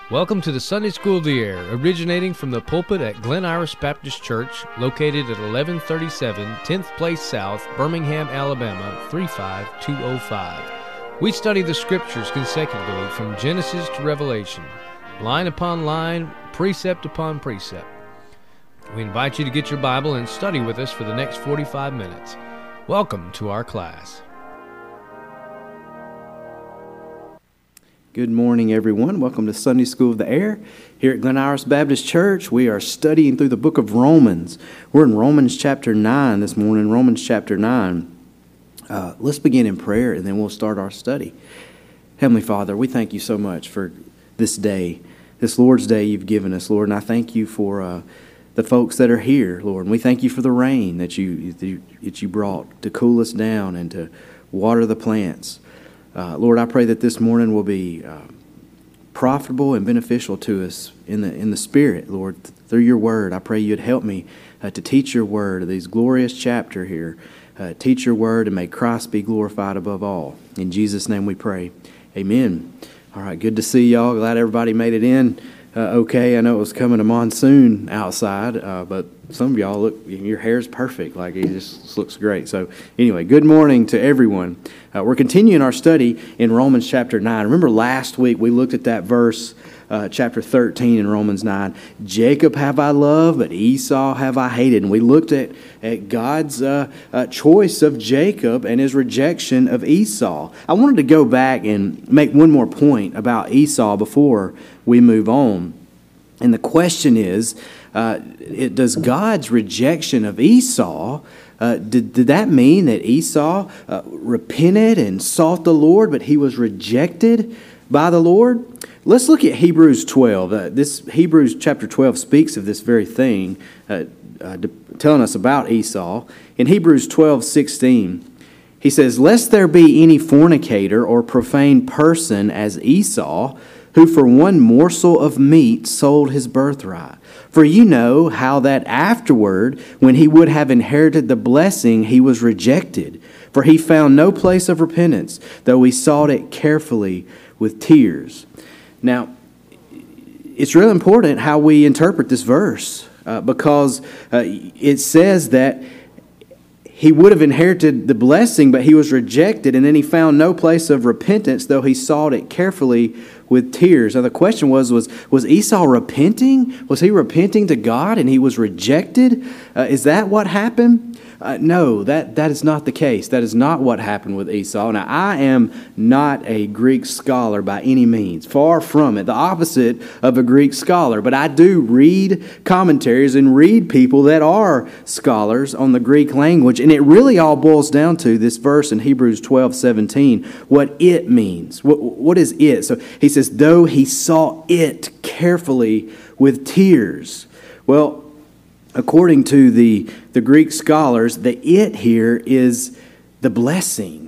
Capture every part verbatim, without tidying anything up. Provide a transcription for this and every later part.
Welcome to the Sunday School of the Air, originating from the pulpit at Glen Iris Baptist Church, located at eleven thirty-seven tenth Place South, Birmingham, Alabama, three five two oh five. We study the Scriptures consecutively from Genesis to Revelation, line upon line, precept upon precept. We invite you to get your Bible and study with us for the next forty-five minutes. Welcome to our class. Good morning, everyone. Welcome to Sunday School of the Air. Here at Glen Iris Baptist Church, we are studying through the book of Romans. We're in Romans chapter nine this morning, Romans chapter nine. Uh, let's begin in prayer, and then we'll start our study. Heavenly Father, we thank you so much for this day, this Lord's Day you've given us, Lord, and I thank you for uh, the folks that are here, Lord, and we thank you for the rain that you, that you brought to cool us down and to water the plants. Uh, Lord, I pray that this morning will be uh, profitable and beneficial to us in the in the Spirit, Lord, th- through your word. I pray you'd help me uh, to teach your word, these glorious chapter here. Uh, teach your word, and may Christ be glorified above all. In Jesus' name we pray. Amen. All right, good to see y'all. Glad everybody made it in uh, okay. I know it was coming a monsoon outside, uh, but some of y'all, look, your hair's perfect. Like, it just looks great. So anyway, good morning to everyone. Uh, we're continuing our study in Romans chapter nine. Remember last week we looked at that verse, uh, chapter thirteen in Romans nine. Jacob have I loved, but Esau have I hated. And we looked at, at God's uh, uh, choice of Jacob and his rejection of Esau. I wanted to go back and make one more point about Esau before we move on. And the question is, uh, it, does God's rejection of Esau, uh, did, did that mean that Esau uh, repented and sought the Lord, but he was rejected by the Lord? Let's look at Hebrews twelve. Uh, this Hebrews chapter twelve speaks of this very thing, uh, uh, telling us about Esau. In Hebrews twelve sixteen, he says, "Lest there be any fornicator or profane person as Esau, who for one morsel of meat sold his birthright. For you know how that afterward, when he would have inherited the blessing, he was rejected. For he found no place of repentance, though he sought it carefully with tears." Now, it's really important how we interpret this verse, uh, because uh, it says that he would have inherited the blessing, but he was rejected, and then he found no place of repentance, though he sought it carefully with tears. Now the question was, was, was Esau repenting? Was he repenting to God and he was rejected? Uh, is that what happened? Uh, no, that, that is not the case. That is not what happened with Esau. Now, I am not a Greek scholar by any means. Far from it. The opposite of a Greek scholar. But I do read commentaries and read people that are scholars on the Greek language. And it really all boils down to this verse in Hebrews twelve seventeen, what it means. What, what is it? So he says, though he sought it carefully with tears. Well, according to the, the Greek scholars, the it here is the blessing.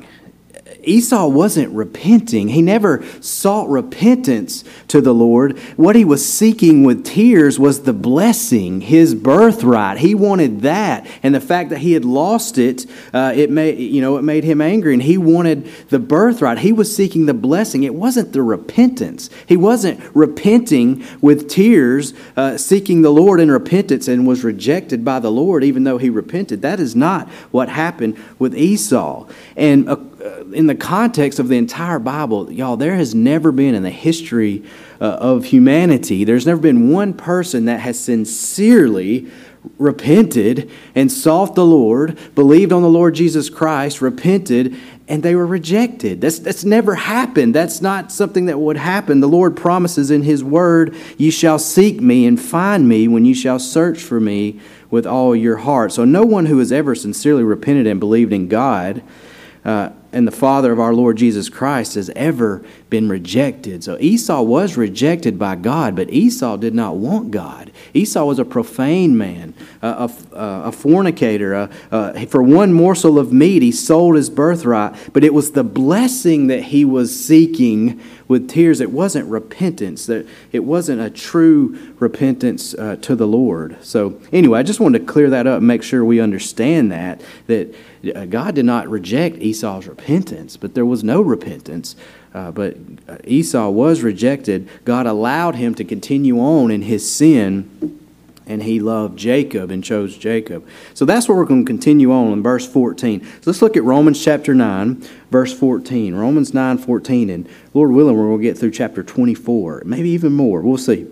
Esau wasn't repenting. He never sought repentance to the Lord. What he was seeking with tears was the blessing, his birthright. He wanted that, and the fact that he had lost it, uh, it made you know it made him angry, and he wanted the birthright. He was seeking the blessing. It wasn't the repentance. He wasn't repenting with tears, uh, seeking the Lord in repentance, and was rejected by the Lord, even though he repented. That is not what happened with Esau. And uh, in the context of the entire Bible, y'all, there has never been in the history uh, of humanity, there's never been one person that has sincerely repented and sought the Lord, believed on the Lord Jesus Christ, repented, and they were rejected. That's that's never happened. That's not something that would happen. The Lord promises in His Word, "You shall seek me and find me when you shall search for me with all your heart." So no one who has ever sincerely repented and believed in God uh, and the Father of our Lord Jesus Christ has ever been rejected. So Esau was rejected by God, but Esau did not want God. Esau was a profane man, a, a, a fornicator. A, a, for one morsel of meat, he sold his birthright, but it was the blessing that he was seeking with tears. It wasn't repentance. That it wasn't a true repentance uh, to the Lord. So anyway, I just wanted to clear that up and make sure we understand that, that God did not reject Esau's repentance. repentance, but there was no repentance. Uh, but Esau was rejected. God allowed him to continue on in his sin, and he loved Jacob and chose Jacob. So that's what we're going to continue on in verse fourteen. So let's look at Romans chapter nine, verse fourteen. Romans nine fourteen, and Lord willing, we're going to get through chapter twenty-four, maybe even more. We'll see.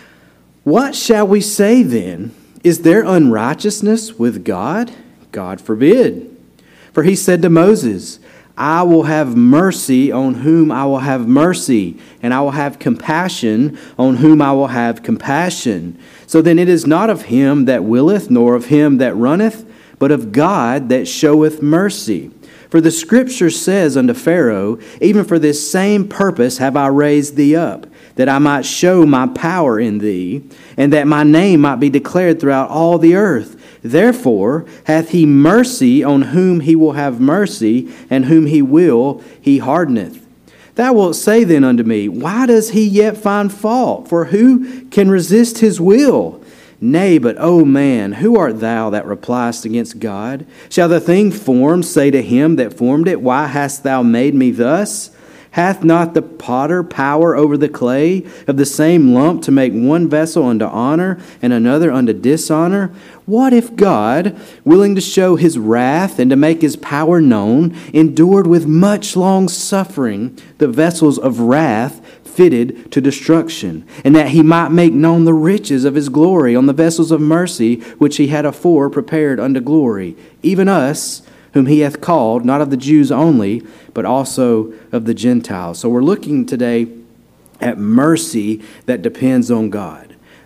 What shall we say then? Is there unrighteousness with God? God forbid. For he said to Moses, I will have mercy on whom I will have mercy, and I will have compassion on whom I will have compassion. So then it is not of him that willeth, nor of him that runneth, but of God that showeth mercy. For the Scripture says unto Pharaoh, even for this same purpose have I raised thee up, that I might show my power in thee, and that my name might be declared throughout all the earth. Therefore hath he mercy on whom he will have mercy, and whom he will he hardeneth. Thou wilt say then unto me, why does he yet find fault? For who can resist his will? Nay, but, O man, who art thou that repliest against God? Shall the thing formed say to him that formed it, why hast thou made me thus? Hath not the potter power over the clay of the same lump to make one vessel unto honor and another unto dishonor? What if God, willing to show his wrath and to make his power known, endured with much long suffering the vessels of wrath fitted to destruction, and that he might make known the riches of his glory on the vessels of mercy which he had afore prepared unto glory, even us, whom he hath called, not of the Jews only, but also of the Gentiles. So we're looking today at mercy that depends on God.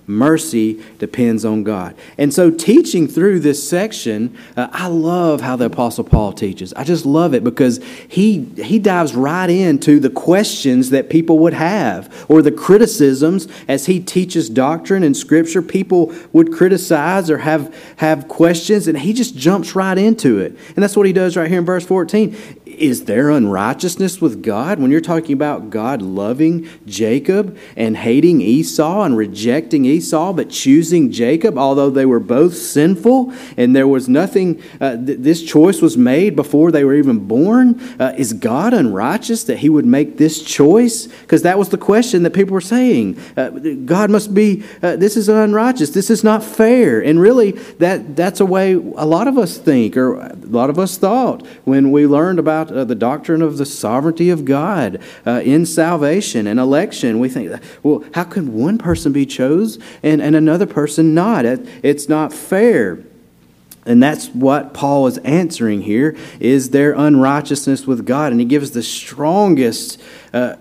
Mercy depends on God. And so teaching through this section, uh, I love how the Apostle Paul teaches. I just love it because he he dives right into the questions that people would have, or the criticisms as he teaches doctrine and Scripture. People would criticize or have, have questions, and he just jumps right into it. And that's what he does right here in verse fourteen. Is there unrighteousness with God? When you're talking about God loving Jacob and hating Esau and rejecting Esau, but choosing Jacob, although they were both sinful and there was nothing, uh, th- this choice was made before they were even born. Uh, is God unrighteous that he would make this choice? Because that was the question that people were saying. Uh, God must be, uh, this is unrighteous. This is not fair. And really, that that's a way a lot of us think, or a lot of us thought when we learned about Uh, the doctrine of the sovereignty of God uh, in salvation and election. We think, well, how can one person be chosen and, and another person not? It, it's not fair. And that's what Paul is answering here. Is there unrighteousness with God? And he gives the strongest uh,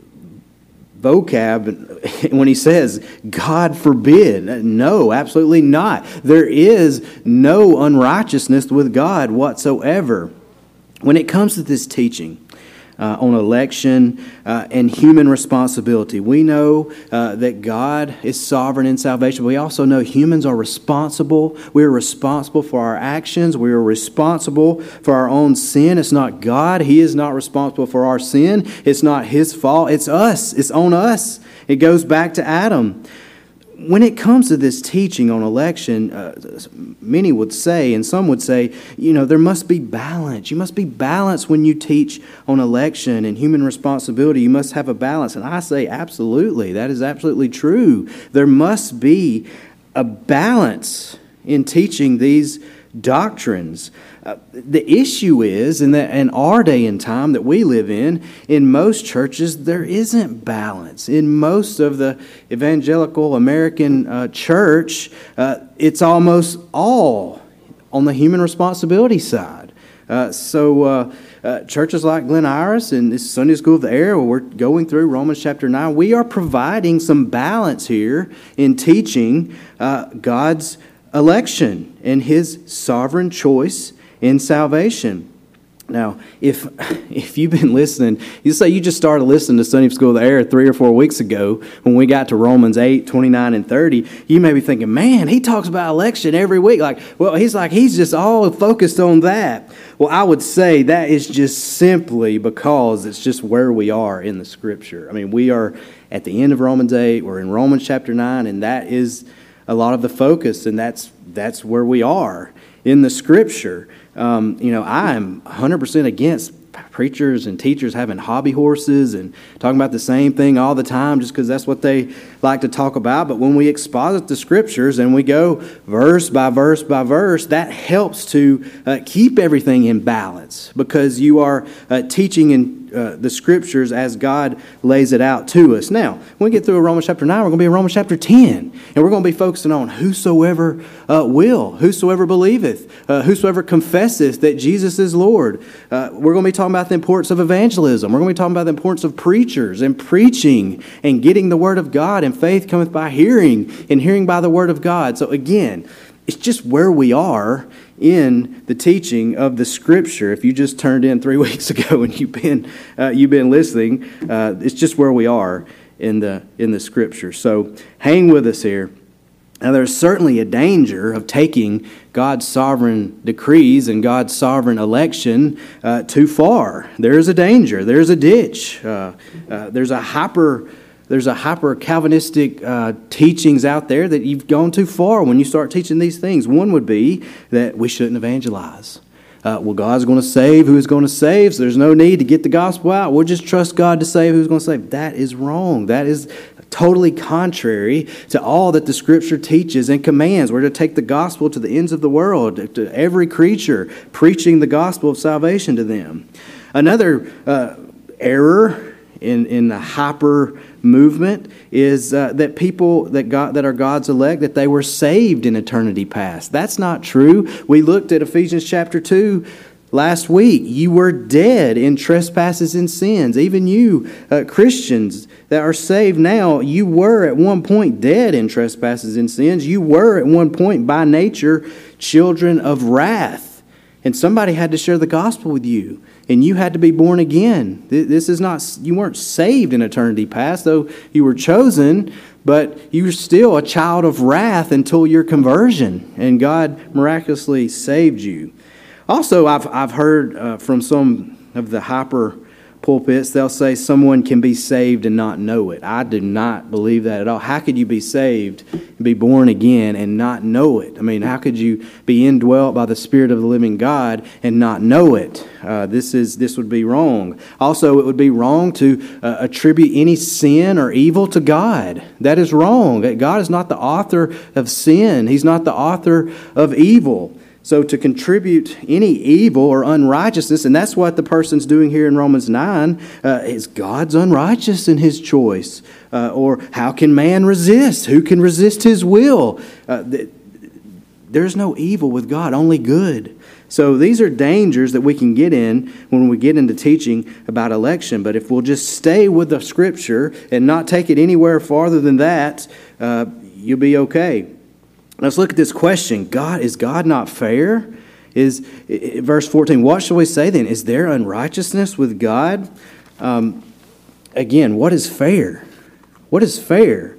vocab when he says, God forbid. No, absolutely not. There is no unrighteousness with God whatsoever. When it comes to this teaching uh, on election uh, and human responsibility, we know uh, that God is sovereign in salvation. We also know humans are responsible. We are responsible for our actions. We are responsible for our own sin. It's not God. He is not responsible for our sin. It's not His fault. It's us. It's on us. It goes back to Adam. When it comes to this teaching on election, uh, many would say, and some would say, you know, there must be balance. You must be balanced when you teach on election and human responsibility. You must have a balance. And I say, absolutely. That is absolutely true. There must be a balance in teaching these doctrines. Uh, the issue is, in, the, in our day and time that we live in, in most churches, there isn't balance. In most of the evangelical American uh, church, uh, it's almost all on the human responsibility side. Uh, so uh, uh, churches like Glen Iris and this Sunday School of the Air, where we're going through Romans chapter nine, we are providing some balance here in teaching uh, God's election and His sovereign choice in salvation. Now, if if you've been listening, you say you just started listening to Sunday School of the Air three or four weeks ago when we got to Romans eight, twenty-nine, and thirty, you may be thinking, man, he talks about election every week. Like, well, he's like, he's just all focused on that. Well, I would say that is just simply because it's just where we are in the Scripture. I mean, we are at the end of Romans eight, we're in Romans chapter nine, and that is a lot of the focus, and that's that's where we are in the Scripture. Um, you know, I am one hundred percent against preachers and teachers having hobby horses and talking about the same thing all the time just because that's what they like to talk about. But when we exposit the Scriptures and we go verse by verse by verse, that helps to uh, keep everything in balance because you are uh, teaching in uh, the Scriptures as God lays it out to us. Now, when we get through Romans chapter nine, we're going to be in Romans chapter ten, and we're going to be focusing on whosoever uh, will, whosoever believeth, uh, whosoever confesseth that Jesus is Lord. Uh, we're going to be talking about the importance of evangelism. We're going to be talking about the importance of preachers and preaching and getting the Word of God, and faith cometh by hearing, and hearing by the Word of God. So again, it's just where we are in the teaching of the Scripture. If you just turned in three weeks ago and you've been uh, you've been listening, uh, it's just where we are in the in the Scripture. So hang with us here. Now, there's certainly a danger of taking God's sovereign decrees and God's sovereign election uh, too far. There is a danger. There's a ditch. Uh, uh, there's a hyper. There's a hyper Calvinistic uh, teachings out there that you've gone too far when you start teaching these things. One would be that we shouldn't evangelize. Uh, well, God's going to save who is going to save, so there's no need to get the gospel out. We'll just trust God to save who's going to save. That is wrong. That is totally contrary to all that the Scripture teaches and commands. We're to take the gospel to the ends of the world, to every creature, preaching the gospel of salvation to them. Another uh, error in, in the hyper movement is uh, that people that God that are God's elect, that they were saved in eternity past. That's not true. We looked at Ephesians chapter two last week. You were dead in trespasses and sins. Even you, uh, Christians that are saved now, you were at one point dead in trespasses and sins. You were at one point by nature children of wrath. And somebody had to share the gospel with you. And you had to be born again. This is not, you weren't saved in eternity past, though you were chosen, but you were still a child of wrath until your conversion, and God miraculously saved you. Also, I've I've heard uh, from some of the hyper pulpits, they'll say someone can be saved and not know it. I do not believe that at all. How could you be saved and be born again and not know it? I mean, how could you be indwelt by the Spirit of the living God and not know it? Uh, this is this would be wrong. Also, it would be wrong to uh, attribute any sin or evil to God. That is wrong. God is not the author of sin. He's not the author of evil. So to contribute any evil or unrighteousness, and that's what the person's doing here in Romans nine, uh, is God's unrighteous in His choice? Uh, or how can man resist? Who can resist His will? Uh, th- there's no evil with God, only good. So these are dangers that we can get in when we get into teaching about election. But if we'll just stay with the Scripture and not take it anywhere farther than that, uh, you'll be okay. Let's look at this question. God, is God not fair? Is verse fourteen, what shall we say then? Is there unrighteousness with God? Um, again, what is fair? What is fair?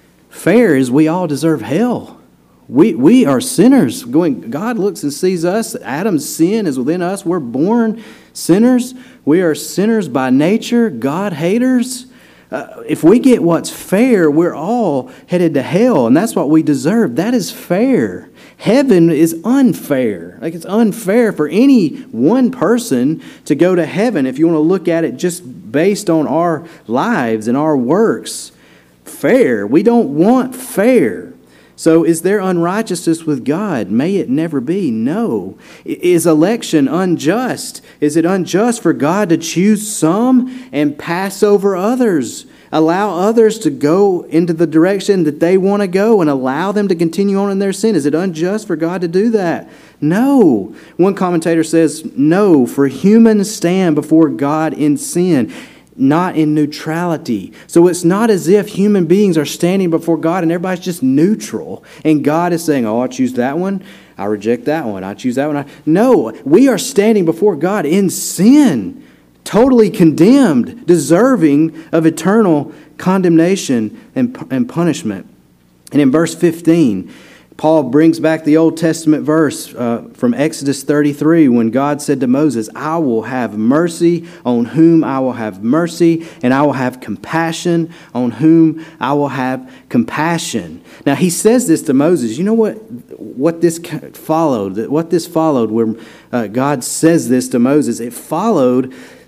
Fair is we all deserve hell. We we are sinners. Going, God looks and sees us. Adam's sin is within us. We're born sinners. We are sinners by nature, God haters. Uh, if we get what's fair, we're all headed to hell, and that's what we deserve. That is fair. Heaven is unfair. Like, it's unfair for any one person to go to heaven if you want to look at it just based on our lives and our works. Fair. We don't want fair. So is there unrighteousness with God? May it never be. No. Is election unjust? Is it unjust for God to choose some and pass over others? Allow others to go into the direction that they want to go and allow them to continue on in their sin? Is it unjust for God to do that? No. One commentator says, no, for humans stand before God in sin, not in neutrality. So it's not as if human beings are standing before God and everybody's just neutral. And God is saying, oh, I choose that one. I reject that one. I choose that one. I... No, we are standing before God in sin, totally condemned, deserving of eternal condemnation and, and punishment. And in verse fifteen, Paul brings back the Old Testament verse uh, from Exodus thirty-three when God said to Moses, I will have mercy on whom I will have mercy, and I will have compassion on whom I will have compassion. Now he says this to Moses. You know what, what this followed? What this followed where uh, God says this to Moses? It followed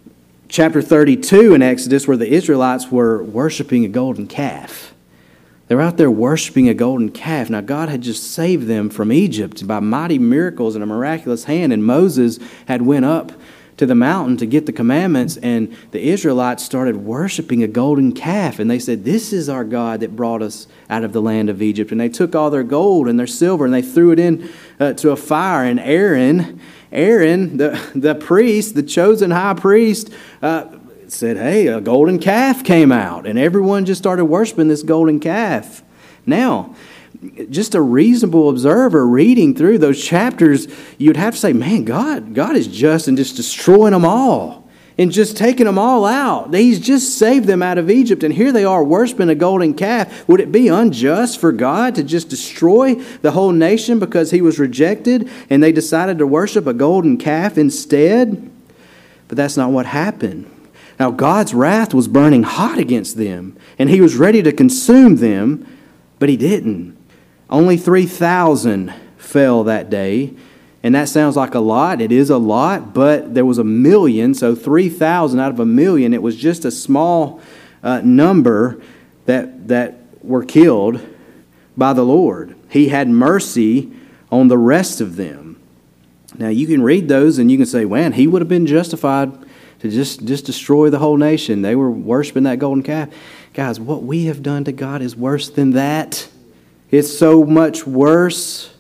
chapter thirty-two in Exodus, where the Israelites were worshiping a golden calf. They were out there worshiping a golden calf. Now, God had just saved them from Egypt by mighty miracles and a miraculous hand, and Moses had went up to the mountain to get the commandments, and the Israelites started worshiping a golden calf, and they said, "This is our God that brought us out of the land of Egypt." And they took all their gold and their silver, and they threw it in uh, to a fire, and Aaron, Aaron, the, the priest, the chosen high priest, uh, said, "Hey, a golden calf came out," and everyone just started worshiping this golden calf. Now, just a reasonable observer reading through those chapters, you'd have to say, man, God, God is just and just destroying them all and just taking them all out. He's just saved them out of Egypt, and here they are worshiping a golden calf. Would it be unjust for God to just destroy the whole nation because he was rejected and they decided to worship a golden calf instead? But that's not what happened. Now, God's wrath was burning hot against them, and he was ready to consume them, but he didn't. Only three thousand fell that day, and that sounds like a lot. It is a lot, but there was a million, so three thousand out of a million. It was just a small uh, number that, that were killed by the Lord. He had mercy on the rest of them. Now, you can read those, and you can say, man, he would have been justified to just, just destroy the whole nation. They were worshiping that golden calf. Guys, what we have done to God is worse than that. It's so much worse.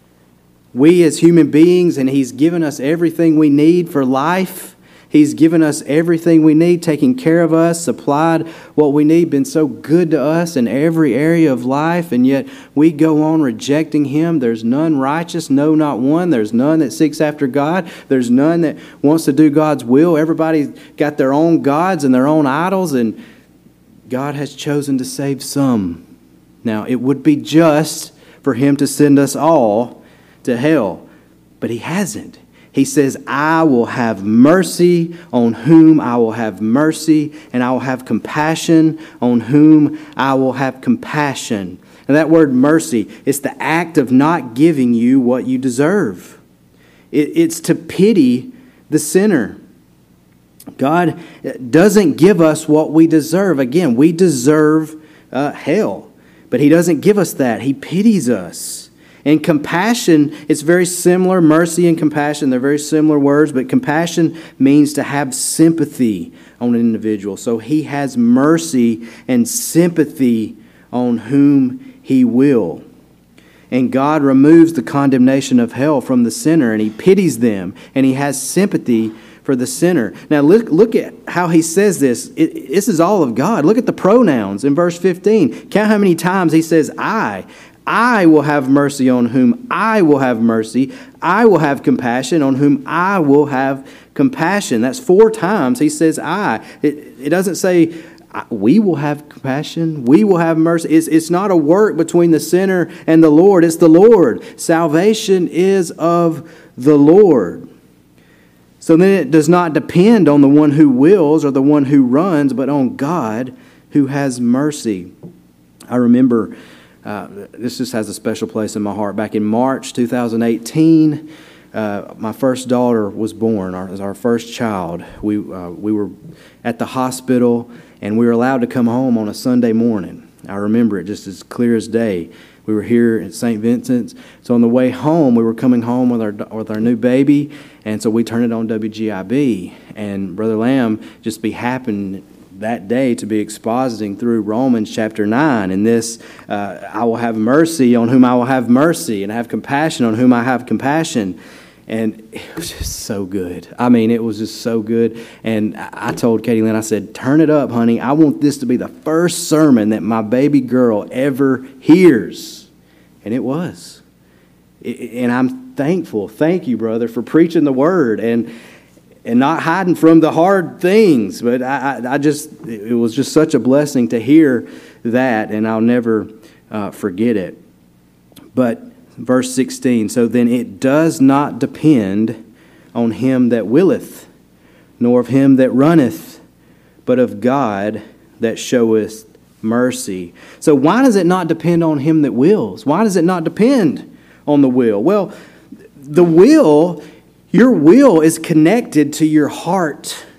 We as human beings, and he's given us everything we need for life. He's given us everything we need, taking care of us, supplied what we need, been so good to us in every area of life, and yet we go on rejecting him. There's none righteous, no, not one. There's none that seeks after God. There's none that wants to do God's will. Everybody's got their own gods and their own idols, and God has chosen to save some. Now, it would be just for him to send us all to hell, but he hasn't. He says, I will have mercy on whom I will have mercy, and I will have compassion on whom I will have compassion. And that word mercy is the act of not giving you what you deserve. It, it's to pity the sinner. God doesn't give us what we deserve. Again, we deserve uh, hell, but he doesn't give us that. He pities us. And compassion, it's very similar. Mercy and compassion, they're very similar words, but compassion means to have sympathy on an individual. So he has mercy and sympathy on whom he will. And God removes the condemnation of hell from the sinner, and he pities them, and he has sympathy for the sinner. Now look, look at how he says this. It, this is all of God. Look at the pronouns in verse fifteen. Count how many times he says, I. I will have mercy on whom I will have mercy. I will have compassion on whom I will have compassion. That's four times he says I. It, it doesn't say we will have compassion. We will have mercy. It's, it's not a work between the sinner and the Lord. It's the Lord. Salvation is of the Lord. So then it does not depend on the one who wills or the one who runs, but on God who has mercy. I remember... Uh, this just has a special place in my heart. Back in March two thousand eighteen, uh, my first daughter was born, our, our first child. We uh, we were at the hospital, and we were allowed to come home on a Sunday morning. I remember it just as clear as day. We were here at Saint Vincent's. So on the way home, we were coming home with our with our new baby, and so we turned it on W G I B. And Brother Lamb just be happened that day to be expositing through Romans chapter nine. And this, uh, I will have mercy on whom I will have mercy, and have compassion on whom I have compassion. And it was just so good. I mean, it was just so good. And I told Katie Lynn, I said, turn it up, honey. I want this to be the first sermon that my baby girl ever hears. And it was. And I'm thankful. Thank you, brother, for preaching the word. And And not hiding from the hard things. But I, I, I just, it was just such a blessing to hear that, and I'll never uh, forget it. But verse sixteen, so then it does not depend on him that willeth, nor of him that runneth, but of God that showeth mercy. So why does it not depend on him that wills? Why does it not depend on the will? Well, the will... Your will is connected to your heart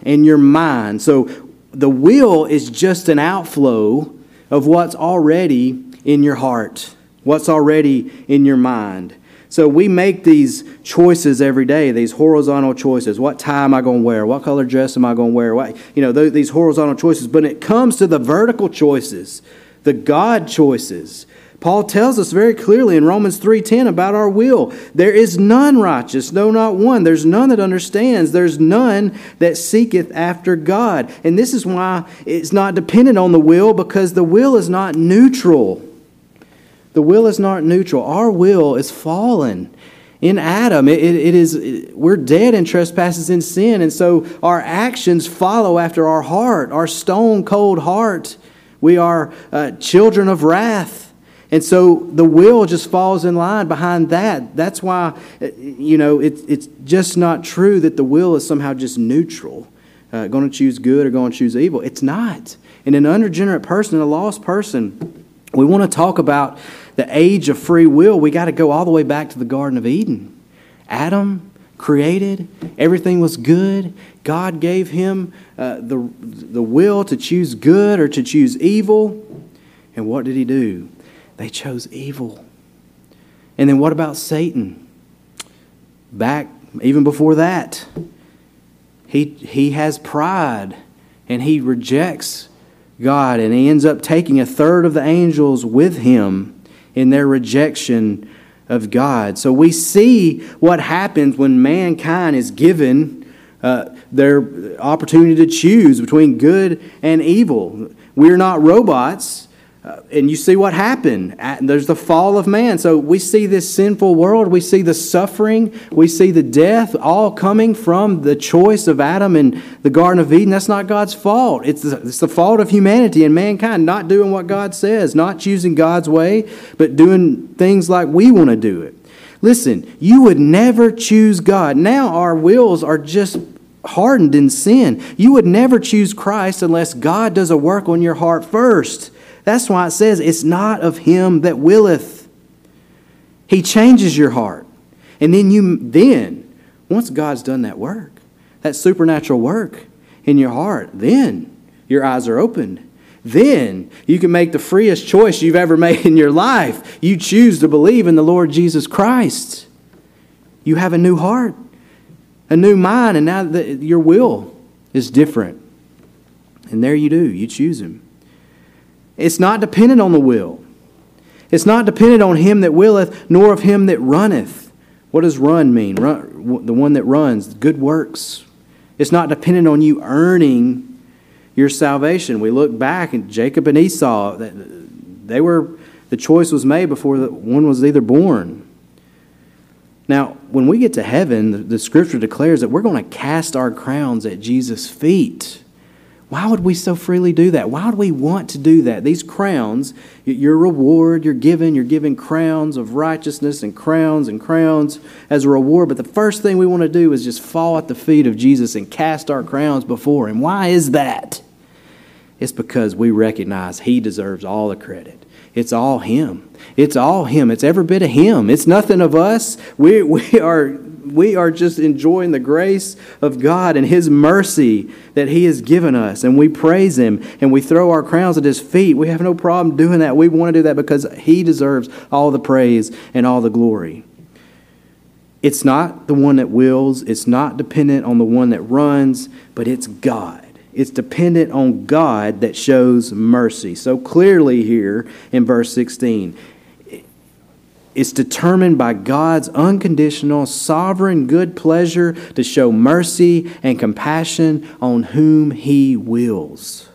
and your mind. So the will is just an outflow of what's already in your heart, what's already in your mind. So we make these choices every day, these horizontal choices. What tie am I going to wear? What color dress am I going to wear? What, you know, th- these horizontal choices. But when it comes to the vertical choices, the God choices, Paul tells us very clearly in Romans three ten about our will. There is none righteous, no, not one. There's none that understands. There's none that seeketh after God. And this is why it's not dependent on the will, because the will is not neutral. The will is not neutral. Our will is fallen. In Adam, it, it, it is it, we're dead in trespasses and sin, and so our actions follow after our heart, our stone-cold heart. We are uh, children of wrath. And so the will just falls in line behind that. That's why, you know, it, it's just not true that the will is somehow just neutral, uh, going to choose good or going to choose evil. It's not. In an unregenerate person, a lost person, we want to talk about the age of free will. We got to go all the way back to the Garden of Eden. Adam created, everything was good. God gave him uh, the, the will to choose good or to choose evil. And what did he do? They chose evil. And then what about Satan? Back, even before that, he, he has pride and he rejects God, and he ends up taking a third of the angels with him in their rejection of God. So we see what happens when mankind is given uh, their opportunity to choose between good and evil. We're not robots. Uh, and you see what happened. There's the fall of man. So we see this sinful world. We see the suffering. We see the death all coming from the choice of Adam in the Garden of Eden. That's not God's fault. It's the, it's the fault of humanity and mankind not doing what God says, not choosing God's way, but doing things like we want to do it. Listen, you would never choose God. Now our wills are just hardened in sin. You would never choose Christ unless God does a work on your heart first. That's why it says it's not of him that willeth. He changes your heart. And then you then, once God's done that work, that supernatural work in your heart, then your eyes are opened. Then you can make the freest choice you've ever made in your life. You choose to believe in the Lord Jesus Christ. You have a new heart, a new mind, and now the, your will is different. And there you do. You choose him. It's not dependent on the will. It's not dependent on him that willeth, nor of him that runneth. What does run mean? Run, the one that runs, good works. It's not dependent on you earning your salvation. We look back at Jacob and Esau. They were, the choice was made before the one was either born. Now, when we get to heaven, the, the Scripture declares that we're going to cast our crowns at Jesus' feet. Why would we so freely do that? Why would we want to do that? These crowns, your reward, you're given, you're given crowns of righteousness and crowns and crowns as a reward. But the first thing we want to do is just fall at the feet of Jesus and cast our crowns before him. Why is that? It's because we recognize he deserves all the credit. It's all him. It's all him. It's every bit of him. It's nothing of us. We, we are... We are just enjoying the grace of God and his mercy that he has given us. And we praise him and we throw our crowns at his feet. We have no problem doing that. We want to do that because he deserves all the praise and all the glory. It's not the one that wills. It's not dependent on the one that runs, but it's God. It's dependent on God that shows mercy. So clearly here in verse sixteen, it's determined by God's unconditional, sovereign, good pleasure to show mercy and compassion on whom he wills.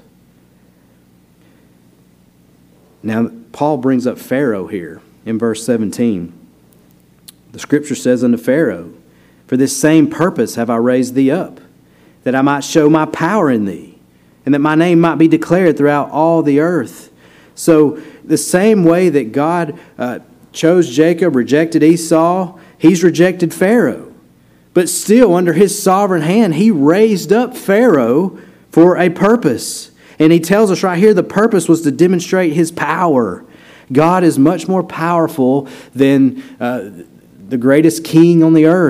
Now, Paul brings up Pharaoh here in verse seventeen. The Scripture says unto Pharaoh, "For this same purpose have I raised thee up, that I might show my power in thee, and that my name might be declared throughout all the earth." So, the same way that God uh, chose Jacob, rejected Esau, he's rejected Pharaoh. But still, under his sovereign hand, he raised up Pharaoh for a purpose. And he tells us right here the purpose was to demonstrate his power. God is much more powerful than uh, the greatest king on the earth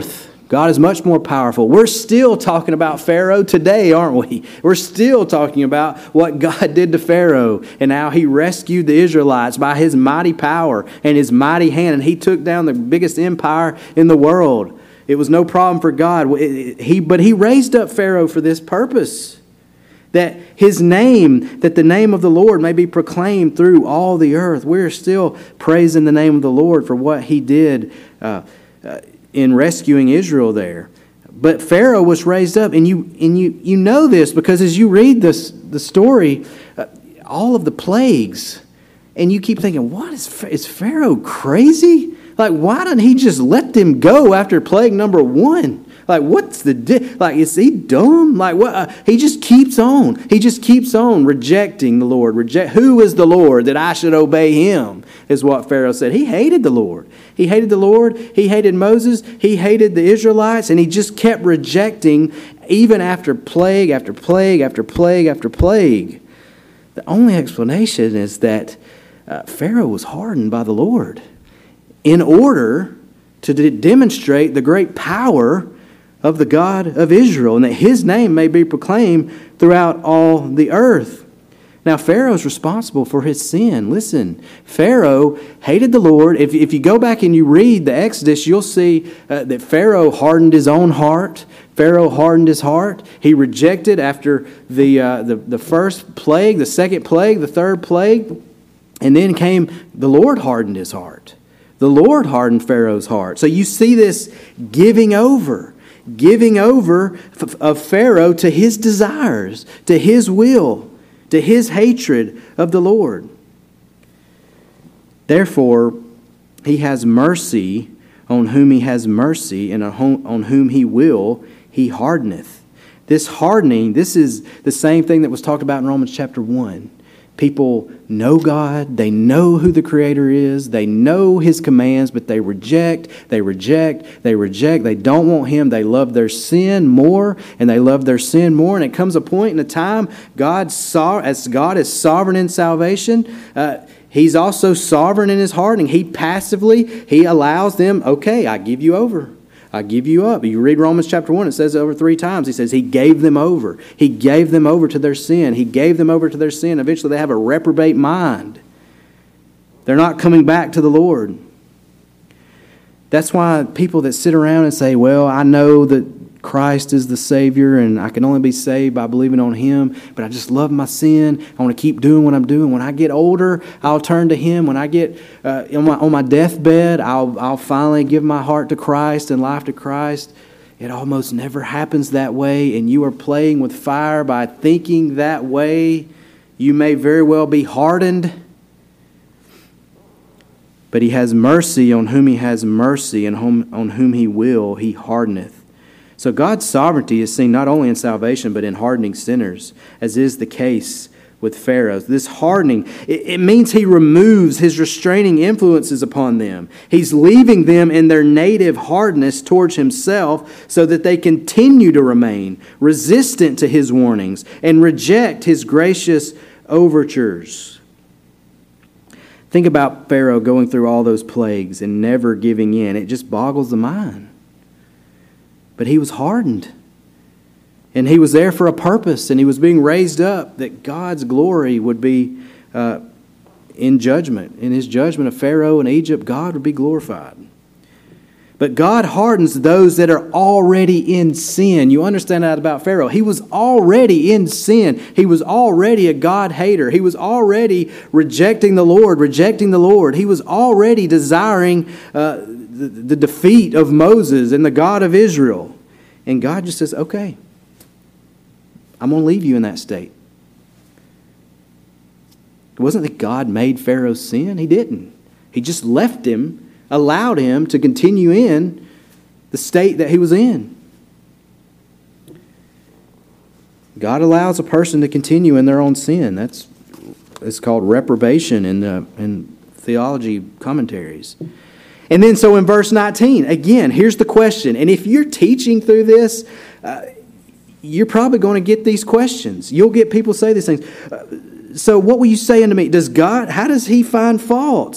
God is much more powerful. We're still talking about Pharaoh today, aren't we? We're still talking about what God did to Pharaoh and how he rescued the Israelites by his mighty power and his mighty hand. And he took down the biggest empire in the world. It was no problem for God. He, but he raised up Pharaoh for this purpose, that his name, that the name of the Lord may be proclaimed through all the earth. We're still praising the name of the Lord for what he did uh, uh, in rescuing Israel there. But Pharaoh was raised up, and you and you you know this because as you read this the story, uh, all of the plagues, and you keep thinking, what is is Pharaoh crazy? Like, why didn't he just let them go after plague number one? Like, what's the di- like? Is he dumb? Like, what? Uh, he just keeps on. He just keeps on rejecting the Lord. Reject. Who is the Lord that I should obey him? Is what Pharaoh said. He hated the Lord. He hated the Lord. He hated Moses. He hated the Israelites, and he just kept rejecting, even after plague after plague after plague after plague. The only explanation is that uh, Pharaoh was hardened by the Lord in order to de- demonstrate the great power of the God of Israel, and that his name may be proclaimed throughout all the earth. Now, Pharaoh is responsible for his sin. Listen, Pharaoh hated the Lord. If, if you go back and you read the Exodus, you'll see uh, that Pharaoh hardened his own heart. Pharaoh hardened his heart. He rejected after the, uh, the, the first plague, the second plague, the third plague, and then came the Lord hardened his heart. The Lord hardened Pharaoh's heart. So you see this giving over. Giving over of Pharaoh to his desires, to his will, to his hatred of the Lord. Therefore, he has mercy on whom he has mercy, and on whom he will, he hardeneth. This hardening, this is the same thing that was talked about in Romans chapter one. People know God, they know who the Creator is, they know His commands, but they reject, they reject, they reject. They don't want Him. They love their sin more, and they love their sin more. And it comes a point in a time, God, as God is sovereign in salvation, uh, He's also sovereign in His hardening. He passively, He allows them, okay, I give you over. I give you up. You read Romans chapter one, it says over three times. He says He gave them over. He gave them over to their sin. He gave them over to their sin. Eventually they have a reprobate mind. They're not coming back to the Lord. That's why people that sit around and say, well, I know that Christ is the Savior and I can only be saved by believing on Him, but I just love my sin. I want to keep doing what I'm doing. When I get older, I'll turn to Him. When I get uh, on my on my deathbed, I'll I'll finally give my heart to Christ and life to Christ. It almost never happens that way, and you are playing with fire by thinking that way. You may very well be hardened. But He has mercy on whom He has mercy, and whom, on whom He will, He hardeneth. So God's sovereignty is seen not only in salvation, but in hardening sinners, as is the case with Pharaoh. This hardening, it, it means He removes His restraining influences upon them. He's leaving them in their native hardness towards Himself so that they continue to remain resistant to His warnings and reject His gracious overtures. Think about Pharaoh going through all those plagues and never giving in. It just boggles the mind. But he was hardened. And he was there for a purpose. And he was being raised up that God's glory would be uh, in judgment. In His judgment of Pharaoh and Egypt, God would be glorified. But God hardens those that are already in sin. You understand that about Pharaoh. He was already in sin. He was already a God hater. He was already rejecting the Lord, rejecting the Lord. He was already desiring uh, the, the defeat of Moses and the God of Israel. And God just says, okay, I'm going to leave you in that state. It wasn't that God made Pharaoh sin. He didn't. He just left him, allowed him to continue in the state that he was in. God allows a person to continue in their own sin. That's it's called reprobation in the in theology commentaries. And then so in verse nineteen, again, here's the question. And if you're teaching through this, uh, you're probably going to get these questions. You'll get people say these things. Uh, so what were you saying to me? Does God, how does He find fault?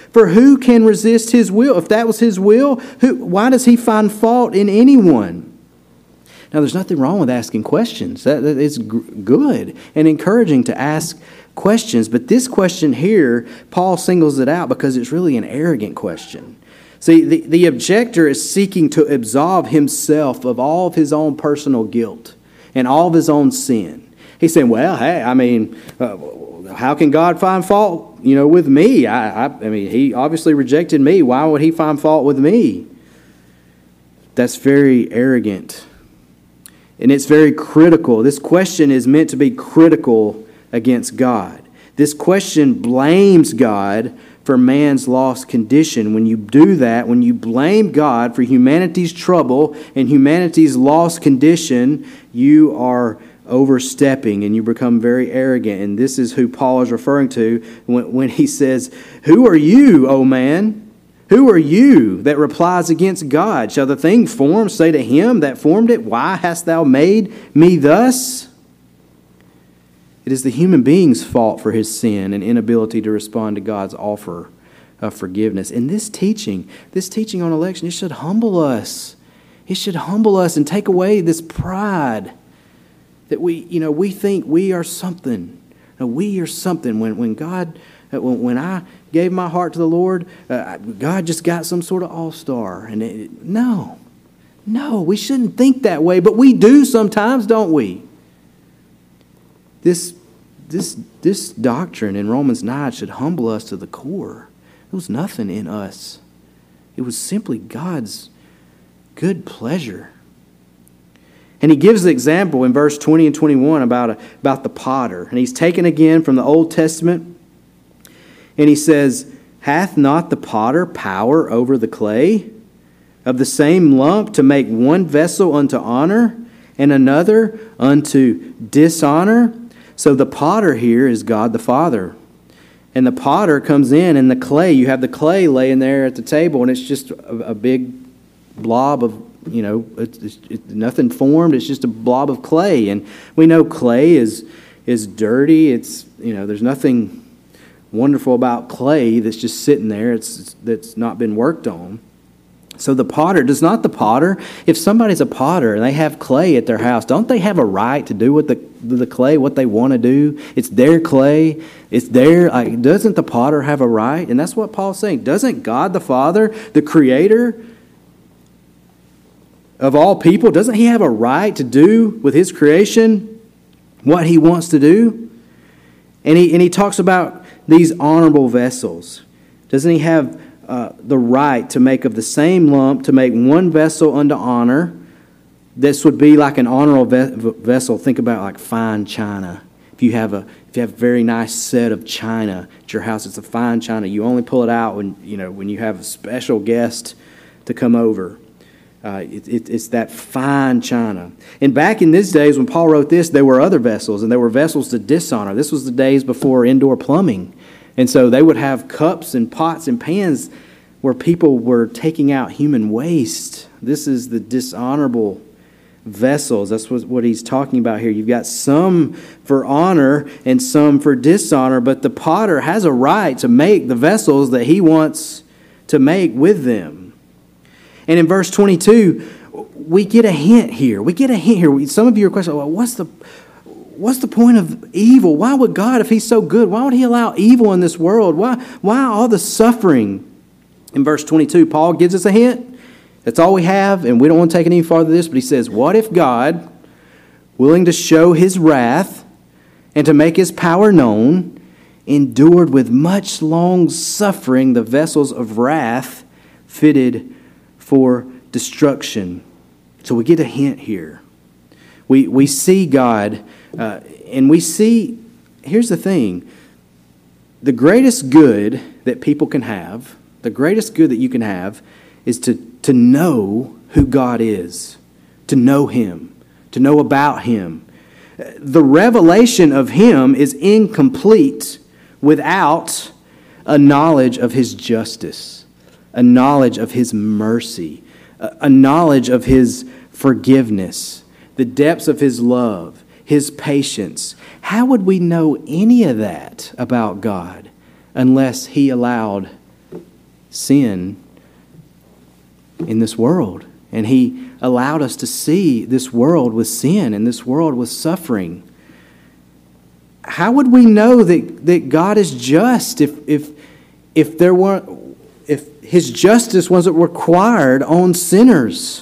For who can resist his will? If that was his will, who, why does he find fault in anyone? Now, there's nothing wrong with asking questions. That, that it's g- good and encouraging to ask questions. But this question here, Paul singles it out because it's really an arrogant question. See, the, the objector is seeking to absolve himself of all of his own personal guilt and all of his own sin. He's saying, well, hey, I mean, uh, how can God find fault, you know, with me? I, I, I mean, he obviously rejected me. Why would he find fault with me? That's very arrogant. And it's very critical. This question is meant to be critical against God. This question blames God for man's lost condition. When you do that, when you blame God for humanity's trouble and humanity's lost condition, you are overstepping and you become very arrogant. And this is who Paul is referring to when, when he says, "Who are you, O man? Who are you that replies against God? Shall the thing formed say to him that formed it, Why hast thou made me thus?" It is the human being's fault for his sin and inability to respond to God's offer of forgiveness. And this teaching, this teaching on election, it should humble us. It should humble us and take away this pride that we, you know, we think we are something. No, we are something. When when God, when, when I gave my heart to the Lord, uh, God just got some sort of all-star. And it, no, no, we shouldn't think that way, but we do sometimes, don't we? This, this, this doctrine in Romans nine should humble us to the core. It was nothing in us. It was simply God's good pleasure. And he gives the example in verse twenty and twenty-one about, a, about the potter. And he's taken again from the Old Testament. And he says, "Hath not the potter power over the clay of the same lump to make one vessel unto honor and another unto dishonor?" So the potter here is God the Father. And the potter comes in and the clay, you have the clay laying there at the table and it's just a, a big blob of, you know, it's, it's, it's nothing formed. It's just a blob of clay. And we know clay is is dirty. It's, you know, there's nothing wonderful about clay that's just sitting there. It's, it's that's not been worked on. So the potter, does not the potter, if somebody's a potter and they have clay at their house, don't they have a right to do with the, the clay what they want to do? It's their clay. It's their, like, doesn't the potter have a right? And that's what Paul's saying. Doesn't God the Father, the creator of all people, doesn't he have a right to do with his creation what he wants to do? And he, and he talks about these honorable vessels. Doesn't he have Uh, the right to make of the same lump, to make one vessel unto honor? This would be like an honorable ve- vessel. Think about like fine china. If you have a if you have a very nice set of china at your house, it's a fine china. You only pull it out when you know when you have a special guest to come over. Uh, it, it, it's that fine china. And back in these days when Paul wrote this, there were other vessels, and there were vessels to dishonor. This was the days before indoor plumbing. And so they would have cups and pots and pans where people were taking out human waste. This is the dishonorable vessels. That's what, what he's talking about here. You've got some for honor and some for dishonor, but the potter has a right to make the vessels that he wants to make with them. And in verse twenty-two, we get a hint here. We get a hint here. Some of you are questioning, well, what's the... What's the point of evil? Why would God, if he's so good, why would he allow evil in this world? Why, why all the suffering? In verse twenty-two, Paul gives us a hint. That's all we have, and we don't want to take it any farther than this, but he says, what if God, willing to show his wrath and to make his power known, endured with much long suffering the vessels of wrath fitted for destruction? So we get a hint here. We, we see God... Uh, and we see, here's the thing, the greatest good that people can have, the greatest good that you can have is to, to know who God is, to know him, to know about him. The revelation of him is incomplete without a knowledge of his justice, a knowledge of his mercy, a, a knowledge of his forgiveness, the depths of his love, his patience. How would we know any of that about God unless he allowed sin in this world. And He allowed us to see this world with sin and this world with suffering. How would we know that, that God is just if if if there weren't if His justice wasn't required on sinners?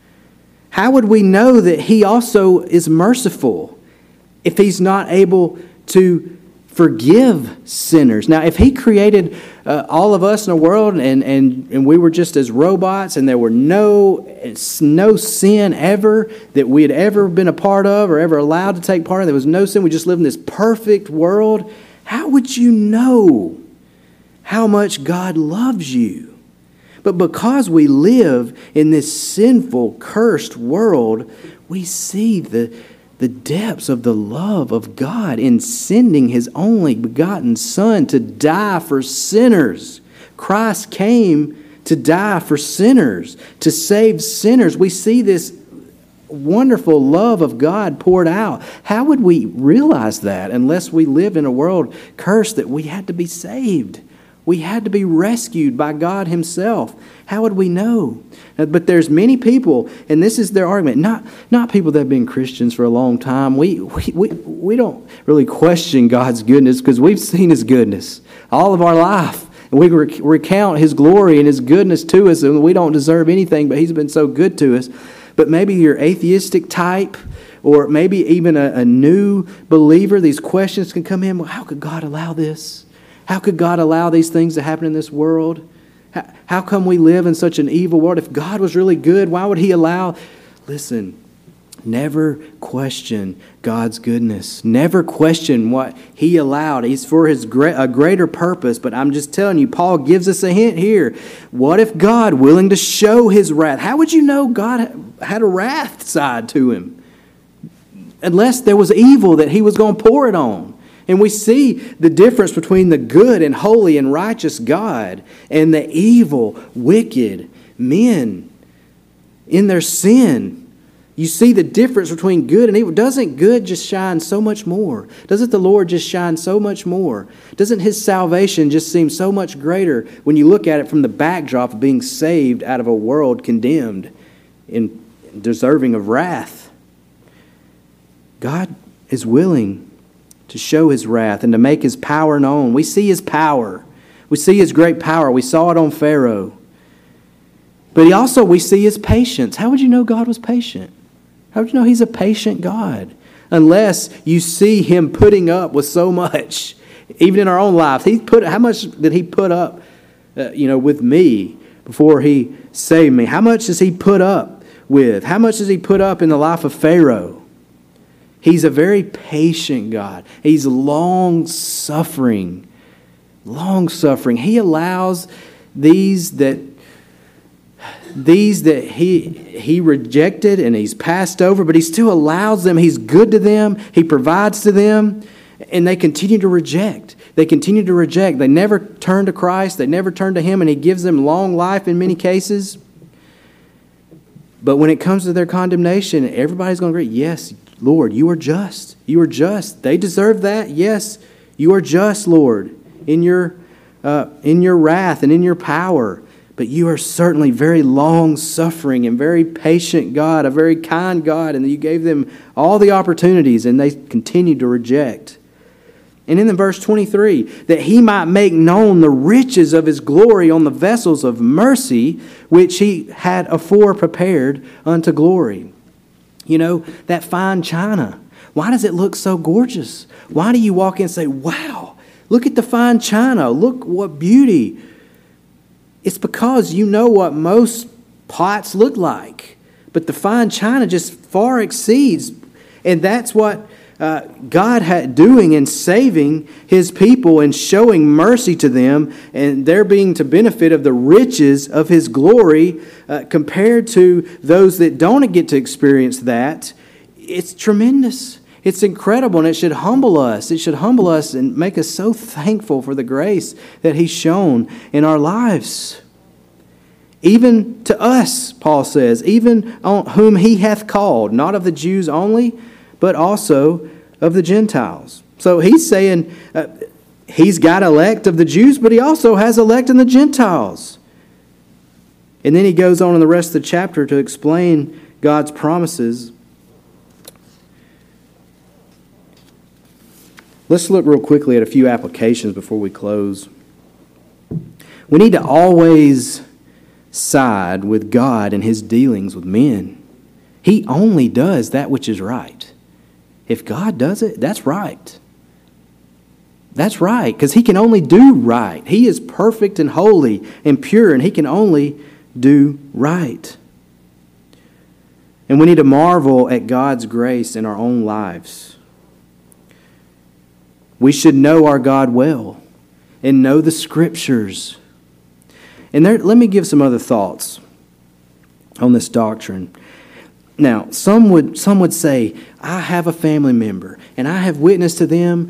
How would we know that He also is merciful if He's not able to forgive sinners? Now, if He created uh, all of us in a world and, and, and we were just as robots and there were no, no sin ever that we had ever been a part of or ever allowed to take part in, there was no sin, we just lived in this perfect world, how would you know how much God loves you? But because we live in this sinful, cursed world, we see the the depths of the love of God in sending His only begotten Son to die for sinners. Christ came to die for sinners, to save sinners. We see this wonderful love of God poured out. How would we realize that unless we lived in a world cursed that we had to be saved? We had to be rescued by God Himself. How would we know? But there's many people, and this is their argument, not, not people that have been Christians for a long time. We, we, we, we don't really question God's goodness because we've seen His goodness all of our life. And we rec- recount His glory and His goodness to us, and we don't deserve anything, but He's been so good to us. But maybe you're atheistic type, or maybe even a, a new believer. These questions can come in. Well, how could God allow this? How could God allow these things to happen in this world? How, how come we live in such an evil world? If God was really good, why would He allow? Listen, never question God's goodness. Never question what He allowed. He's for His great, a greater purpose. But I'm just telling you, Paul gives us a hint here. What if God, willing to show His wrath? How would you know God had a wrath side to Him? Unless there was evil that He was going to pour it on. And we see the difference between the good and holy and righteous God and the evil, wicked men in their sin. You see the difference between good and evil. Doesn't good just shine so much more? Doesn't the Lord just shine so much more? Doesn't His salvation just seem so much greater when you look at it from the backdrop of being saved out of a world condemned and deserving of wrath? God is willing to show His wrath and to make His power known. We see His power. We see His great power. We saw it on Pharaoh. But he also, we see His patience. How would you know God was patient? How would you know He's a patient God? Unless you see Him putting up with so much. Even in our own lives. He put, how much did He put up uh, you know, with me before He saved me? How much does He put up with? How much does He put up in the life of Pharaoh? He's a very patient God. He's long-suffering. Long-suffering. He allows these that these that he he rejected and He's passed over, but He still allows them. He's good to them. He provides to them, and they continue to reject. They continue to reject. They never turn to Christ. They never turn to Him, and He gives them long life in many cases. But when it comes to their condemnation, everybody's going to agree, yes, Lord, You are just. You are just. They deserve that. Yes, You are just, Lord, in your uh, in your wrath and in your power. But You are certainly very long-suffering and very patient God, a very kind God, and You gave them all the opportunities, and they continued to reject. And in the verse twenty-three, that He might make known the riches of His glory on the vessels of mercy, which He had afore prepared unto glory. You know, that fine china. Why does it look so gorgeous? Why do you walk in and say, wow, look at the fine china. Look what beauty. It's because you know what most pots look like. But the fine china just far exceeds. And that's what uh, God had doing in saving His people and showing mercy to them. And they're being to benefit of the riches of His glory uh, compared to those that don't get to experience that. It's tremendous. It's incredible, and it should humble us. It should humble us and make us so thankful for the grace that He's shown in our lives. Even to us, Paul says, even on whom He hath called, not of the Jews only, but also of the Gentiles. So he's saying, uh, He's got elect of the Jews, but he also has elect in the Gentiles. And then he goes on in the rest of the chapter to explain God's promises. Let's look real quickly at a few applications before we close. We need to always side with God in his dealings with men. He only does that which is right. If God does it, that's right. That's right, because he can only do right. He is perfect and holy and pure, and he can only do right. And we need to marvel at God's grace in our own lives. We should know our God well and know the Scriptures. And there, let me give some other thoughts on this doctrine. Now, some would some would say, I have a family member, and I have witnessed to them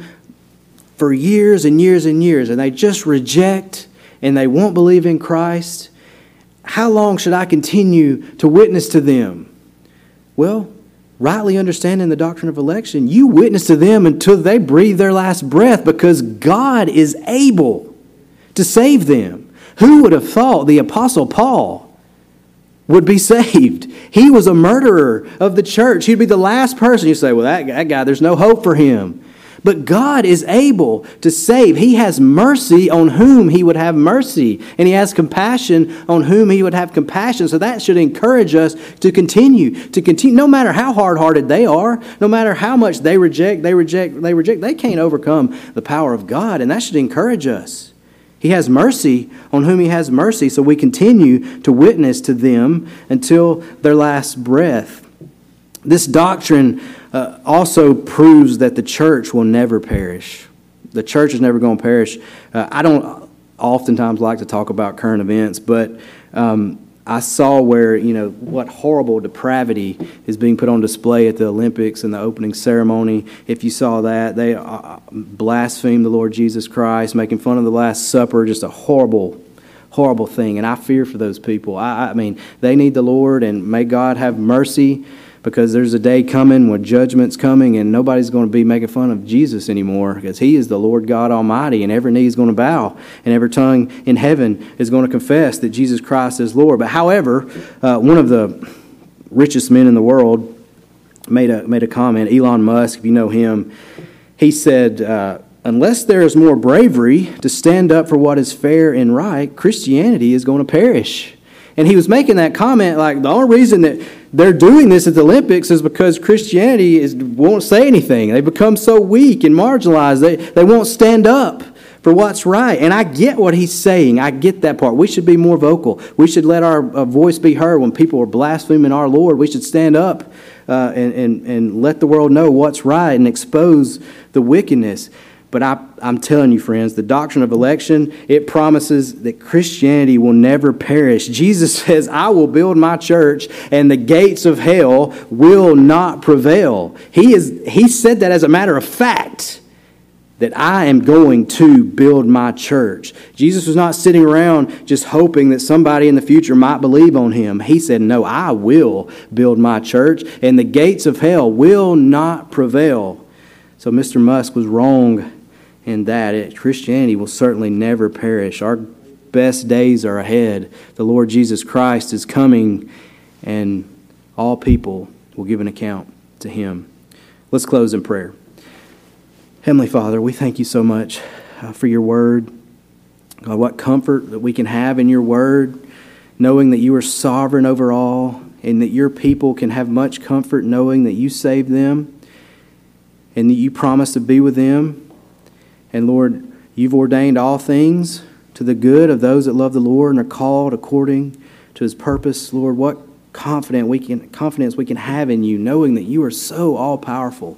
for years and years and years, and they just reject and they won't believe in Christ. How long should I continue to witness to them? Well, rightly understanding the doctrine of election, you witness to them until they breathe their last breath, because God is able to save them. Who would have thought the Apostle Paul would be saved? He was a murderer of the church. He'd be the last person. You say, well, that, that guy, there's no hope for him. But God is able to save. He has mercy on whom he would have mercy. And he has compassion on whom he would have compassion. So that should encourage us to continue. To continue, no matter how hard-hearted they are, no matter how much they reject, they reject, they reject, they can't overcome the power of God. And that should encourage us. He has mercy on whom he has mercy. So we continue to witness to them until their last breath. This doctrine uh, also proves that the church will never perish. The church is never going to perish. Uh, I don't oftentimes like to talk about current events, but um, I saw where, you know, what horrible depravity is being put on display at the Olympics and the opening ceremony. If you saw that, they uh, blasphemed the Lord Jesus Christ, making fun of the Last Supper, just a horrible horrible thing. And I fear for those people. I, I mean, they need the Lord, and may God have mercy, because there's a day coming when judgment's coming and nobody's going to be making fun of Jesus anymore, because he is the Lord God Almighty, and every knee is going to bow and every tongue in heaven is going to confess that Jesus Christ is Lord. But however, uh, one of the richest men in the world made a, made a comment, Elon Musk, if you know him, he said, uh, unless there is more bravery to stand up for what is fair and right, Christianity is going to perish. And he was making that comment like the only reason that they're doing this at the Olympics is because Christianity is, won't say anything. They become so weak and marginalized. They, they won't stand up for what's right. And I get what he's saying. I get that part. We should be more vocal. We should let our uh, voice be heard when people are blaspheming our Lord. We should stand up uh, and, and, and let the world know what's right and expose the wickedness. But I, I'm telling you, friends, the doctrine of election, it promises that Christianity will never perish. Jesus says, I will build my church, and the gates of hell will not prevail. He is. He said that as a matter of fact, that I am going to build my church. Jesus was not sitting around just hoping that somebody in the future might believe on him. He said, no, I will build my church, and the gates of hell will not prevail. So Mister Musk was wrong in that it, Christianity will certainly never perish. Our best days are ahead. The Lord Jesus Christ is coming, and all people will give an account to him. Let's close in prayer. Heavenly Father, we thank you so much uh, for your word. God, what comfort that we can have in your word, knowing that you are sovereign over all, and that your people can have much comfort knowing that you saved them and that you promise to be with them. And Lord, you've ordained all things to the good of those that love the Lord and are called according to his purpose. Lord, what confident we can, confidence we can have in you, knowing that you are so all-powerful.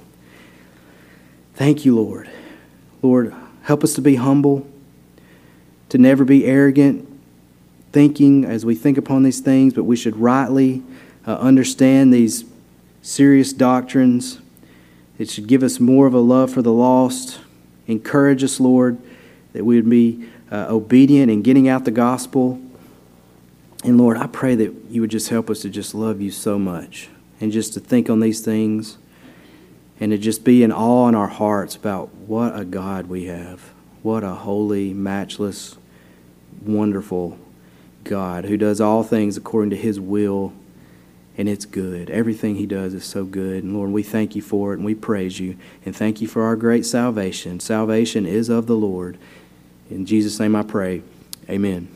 Thank you, Lord. Lord, help us to be humble, to never be arrogant, thinking as we think upon these things, but we should rightly uh, understand these serious doctrines. It should give us more of a love for the lost. Encourage us, Lord, that we would be uh, obedient in getting out the gospel. And Lord, I pray that you would just help us to just love you so much and just to think on these things and to just be in awe in our hearts about what a God we have. What a holy, matchless, wonderful God who does all things according to His will, and it's good. Everything He does is so good. And Lord, we thank You for it, and we praise You, and thank You for our great salvation. Salvation is of the Lord. In Jesus' name I pray. Amen.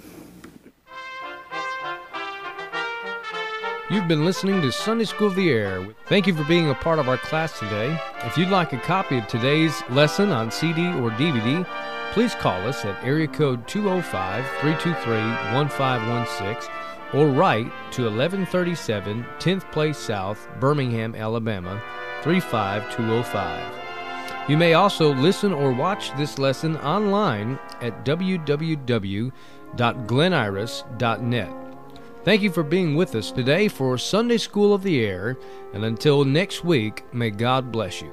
You've been listening to Sunday School of the Air. Thank you for being a part of our class today. If you'd like a copy of today's lesson on C D or D V D, please call us at area code two oh five, three two three, one five one six or write to eleven thirty-seven tenth Place South, Birmingham, Alabama, three five two oh five. You may also listen or watch this lesson online at w w w dot glen iris dot net. Thank you for being with us today for Sunday School of the Air, and until next week, may God bless you.